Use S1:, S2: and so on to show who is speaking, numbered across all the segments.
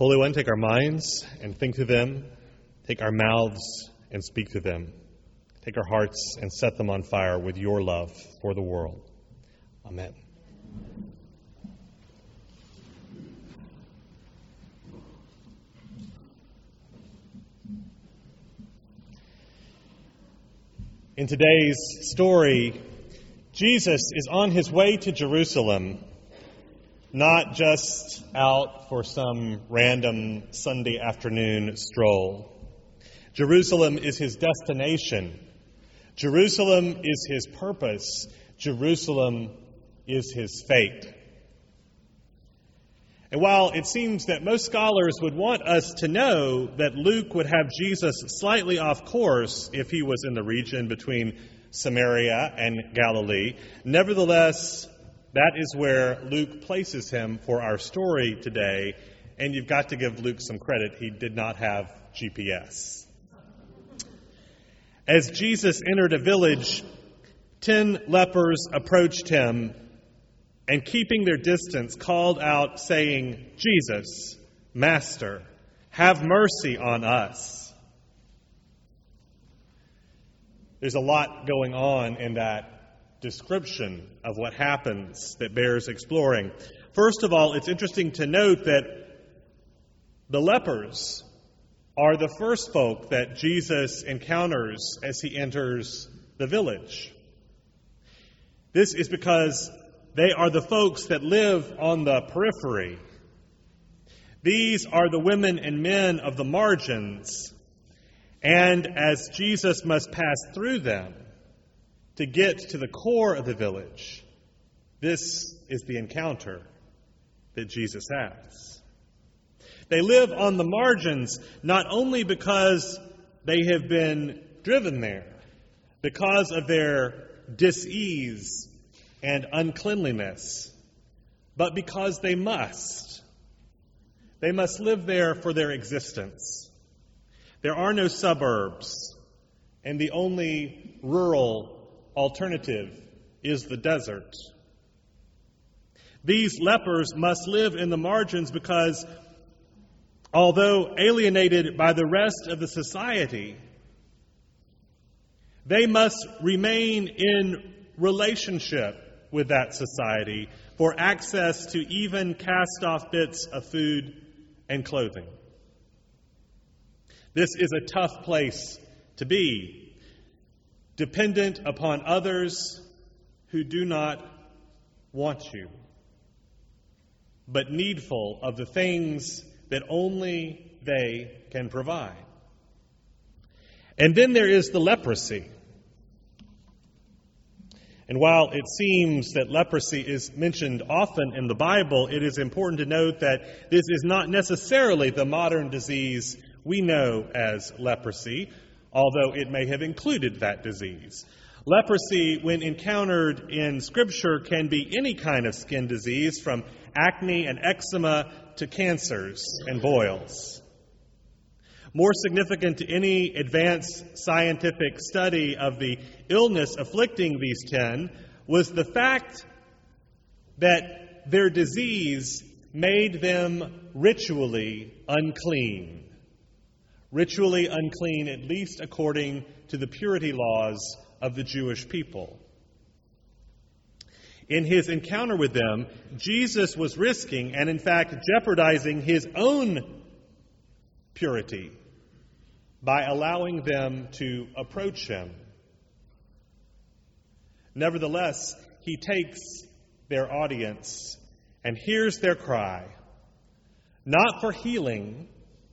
S1: Holy One, take our minds and think to them. Take our mouths and speak to them. Take our hearts and set them on fire with your love for the world. Amen. In today's story, Jesus is on his way to Jerusalem, not just out for some random Sunday afternoon stroll. Jerusalem is his destination. Jerusalem is his purpose. Jerusalem is his fate. And while it seems that most scholars would want us to know that Luke would have Jesus slightly off course if he was in the region between Samaria and Galilee, nevertheless, that is where Luke places him for our story today, and you've got to give Luke some credit. He did not have GPS. As Jesus entered a village, 10 lepers approached him and, keeping their distance, called out, saying, "Jesus, Master, have mercy on us." There's a lot going on in that description of what happens that bears exploring. First of all, it's interesting to note that the lepers are the first folk that Jesus encounters as he enters the village. This is because they are the folks that live on the periphery. These are the women and men of the margins. And as Jesus must pass through them to get to the core of the village, this is the encounter that Jesus has. They live on the margins not only because they have been driven there, because of their dis-ease and uncleanliness, but because they must. They must live there for their existence. There are no suburbs, and the only rural alternative is the desert. These lepers must live in the margins because, although alienated by the rest of the society, they must remain in relationship with that society for access to even cast-off bits of food and clothing. This is a tough place to be, dependent upon others who do not want you, but needful of the things that only they can provide. And then there is the leprosy. And while it seems that leprosy is mentioned often in the Bible, it is important to note that this is not necessarily the modern disease we know as leprosy, although it may have included that disease. Leprosy, when encountered in Scripture, can be any kind of skin disease, from acne and eczema to cancers and boils. More significant to any advanced scientific study of the illness afflicting these 10 was the fact that their disease made them ritually unclean. Ritually unclean, at least according to the purity laws of the Jewish people. In his encounter with them, Jesus was risking and, in fact, jeopardizing his own purity by allowing them to approach him. Nevertheless, he takes their audience and hears their cry, not for healing,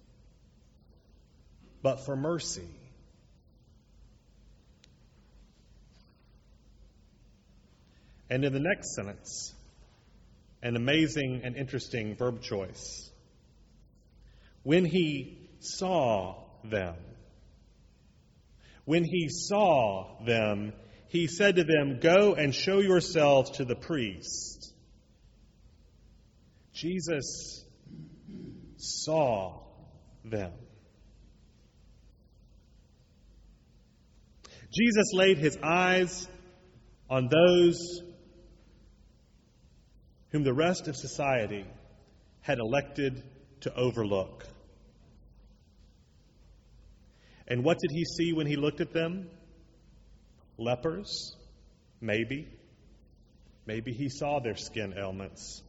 S1: but for mercy. And in the next sentence, an amazing and interesting verb choice. When he saw them. When he saw them, he said to them, "Go and show yourselves to the priest." Jesus saw them. Jesus laid his eyes on those whom the rest of society had elected to overlook. And what did he see when he looked at them? Lepers? Maybe. Maybe he saw their skin ailments.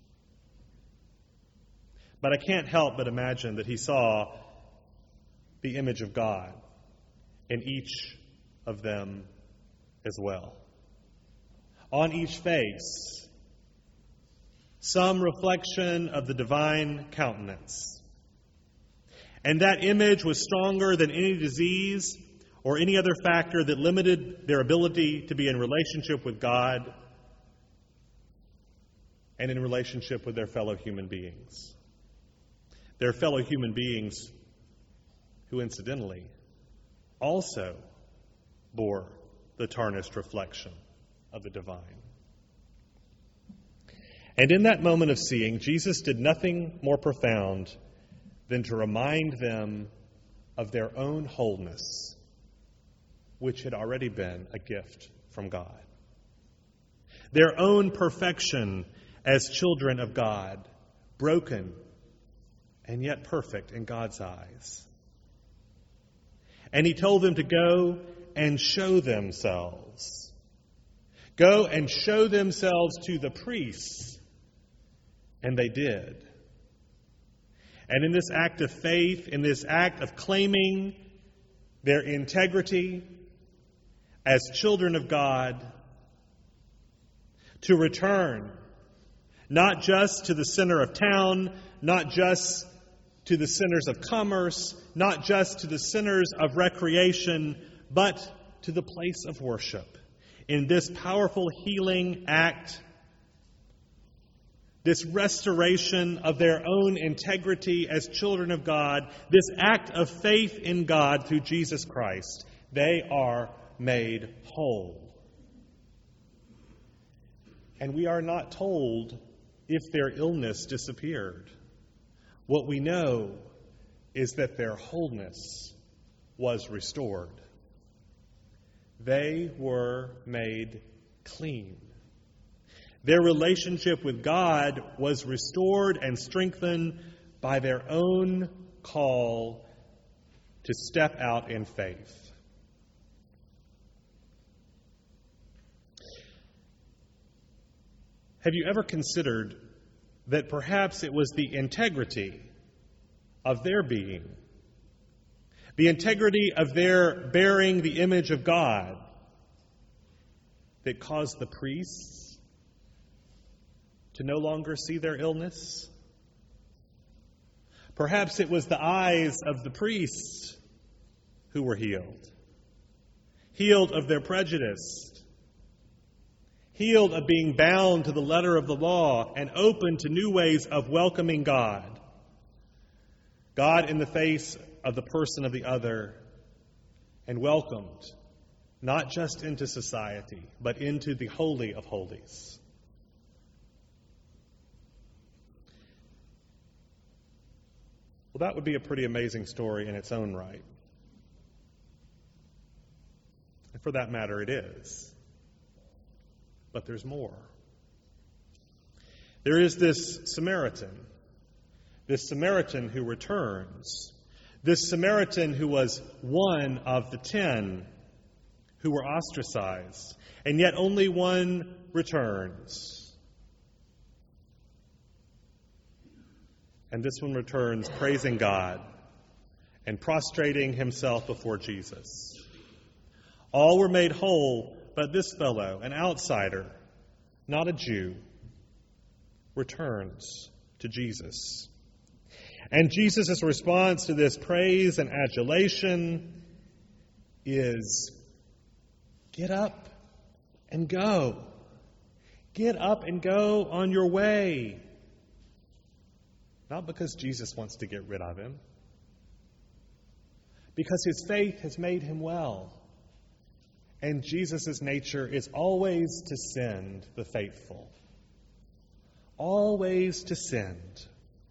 S1: But I can't help but imagine that he saw the image of God in each of them as well. On each face, some reflection of the divine countenance. And that image was stronger than any disease or any other factor that limited their ability to be in relationship with God and in relationship with their fellow human beings. Their fellow human beings who, incidentally, also bore the tarnished reflection of the divine. And in that moment of seeing, Jesus did nothing more profound than to remind them of their own wholeness, which had already been a gift from God. Their own perfection as children of God, broken and yet perfect in God's eyes. And he told them to go and show themselves. Go and show themselves to the priests. And they did. And in this act of faith, in this act of claiming their integrity as children of God, to return not just to the center of town, not just to the centers of commerce, not just to the centers of recreation, but to the place of worship. In this powerful healing act, this restoration of their own integrity as children of God, this act of faith in God through Jesus Christ, they are made whole. And we are not told if their illness disappeared. What we know is that their wholeness was restored. They were made clean. Their relationship with God was restored and strengthened by their own call to step out in faith. Have you ever considered that perhaps it was the integrity of their being, the integrity of their bearing the image of God, that caused the priests to no longer see their illness? Perhaps it was the eyes of the priests who were healed of their prejudice, healed of being bound to the letter of the law and open to new ways of welcoming God. God in the face of the person of the other, and welcomed not just into society, but into the Holy of Holies. Well, that would be a pretty amazing story in its own right. And for that matter, it is. But there's more. There is this Samaritan who returns, this Samaritan who was one of the 10 who were ostracized, and yet only one returns. And this one returns praising God and prostrating himself before Jesus. All were made whole, but this fellow, an outsider, not a Jew, returns to Jesus. And Jesus' response to this praise and adulation is, get up and go. Get up and go on your way. Not because Jesus wants to get rid of him, because his faith has made him well. And Jesus' nature is always to send the faithful. Always to send.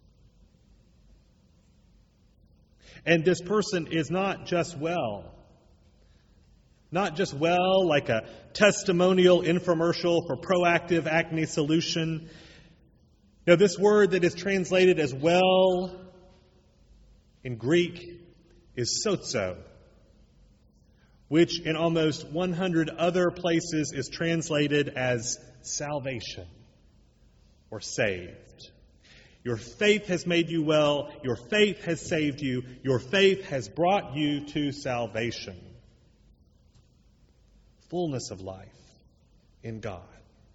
S1: And this person is not just well. Not just well like a testimonial infomercial for proactive acne solution. Now, this word that is translated as well in Greek is sozo, which in almost 100 other places is translated as salvation or saved. Your faith has made you well. Your faith has saved you. Your faith has brought you to salvation. Fullness of life in God.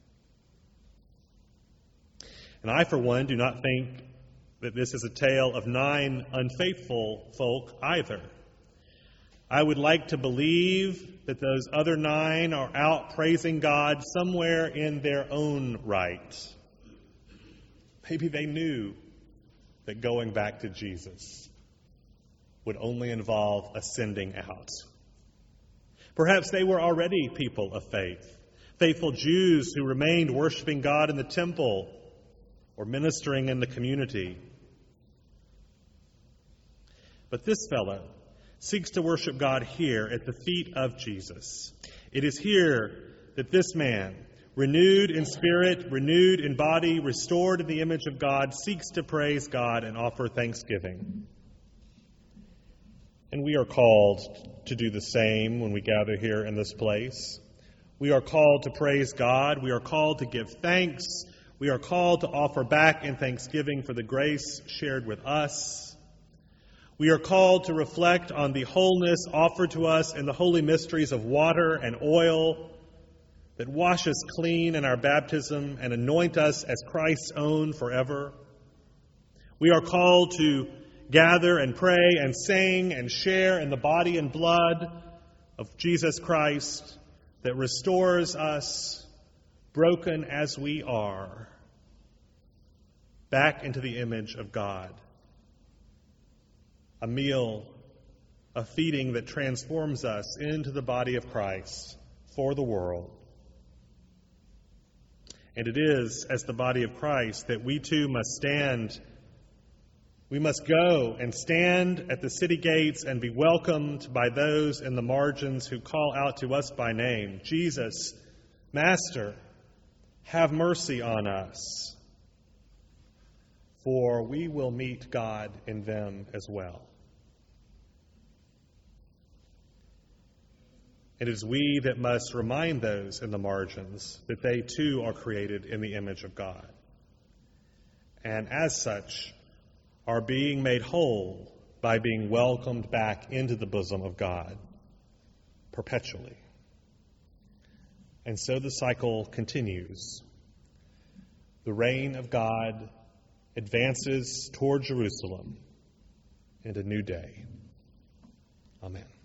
S1: And I, for one, do not think that this is a tale of 9 unfaithful folk either. I would like to believe that those other 9 are out praising God somewhere in their own right. Maybe they knew that going back to Jesus would only involve ascending out. Perhaps they were already people of faith, faithful Jews who remained worshiping God in the temple or ministering in the community. But this fellow seeks to worship God here at the feet of Jesus. It is here that this man, renewed in spirit, renewed in body, restored in the image of God, seeks to praise God and offer thanksgiving. And we are called to do the same when we gather here in this place. We are called to praise God. We are called to give thanks. We are called to offer back in thanksgiving for the grace shared with us. We are called to reflect on the wholeness offered to us in the holy mysteries of water and oil that wash us clean in our baptism and anoint us as Christ's own forever. We are called to gather and pray and sing and share in the body and blood of Jesus Christ that restores us, broken as we are, back into the image of God. A meal, a feeding that transforms us into the body of Christ for the world. And it is as the body of Christ that we too must stand. We must go and stand at the city gates and be welcomed by those in the margins who call out to us by name, Jesus, Master, have mercy on us. For we will meet God in them as well. It is we that must remind those in the margins that they too are created in the image of God. And as such, are being made whole by being welcomed back into the bosom of God perpetually. And so the cycle continues. The reign of God advances toward Jerusalem and a new day. Amen.